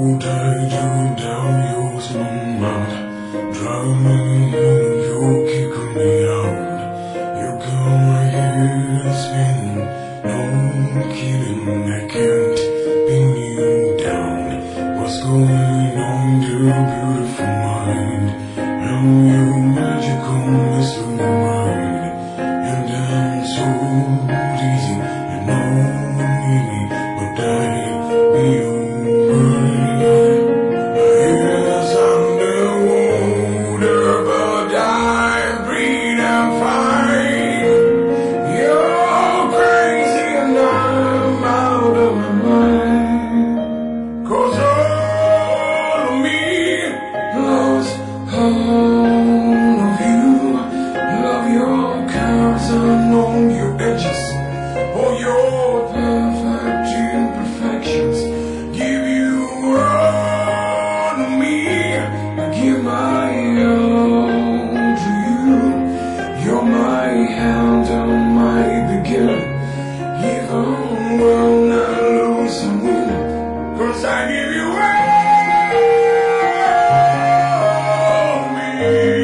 Would I do down yours, mama? Driving me in, you're kicking me out. You got my head spinning, no kidding, I can't pin you down. What's going on, dear beautiful mind? Am you magical, Mr. Mind? And I'm so easy, you know me, but I be you. Along your edges, all your perfect imperfections, give you all to me. I give my all to you. You're my hand and my beginning. Even when I lose and win, 'cause I give you all to me.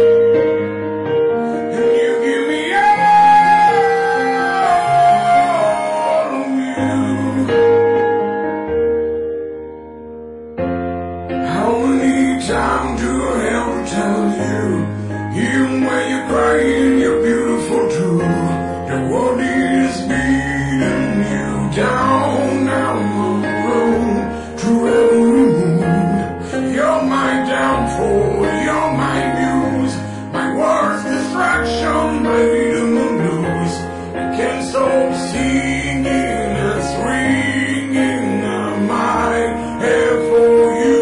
Time to ever tell you, even when you're crying, you're beautiful too. The world is beating you down, now on the road to every mood. You're my downfall, you're my muse, my worst distraction, my rhythm and blues. I can't stop singing, it's ringing in my head for you.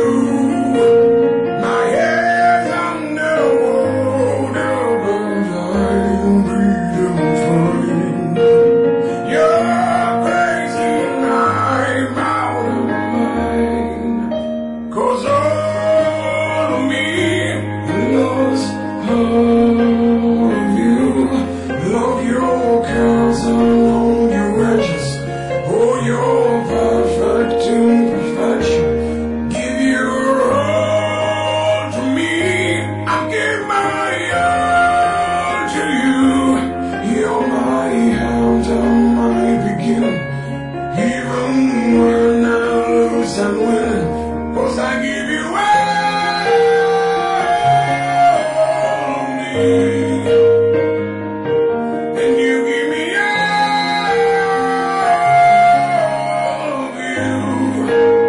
Along your edges, oh, your perfect imperfection, give your all to me. I give my all to you. You're my hand and my beginning, even when I lose and win, 'cause I give you all to me. You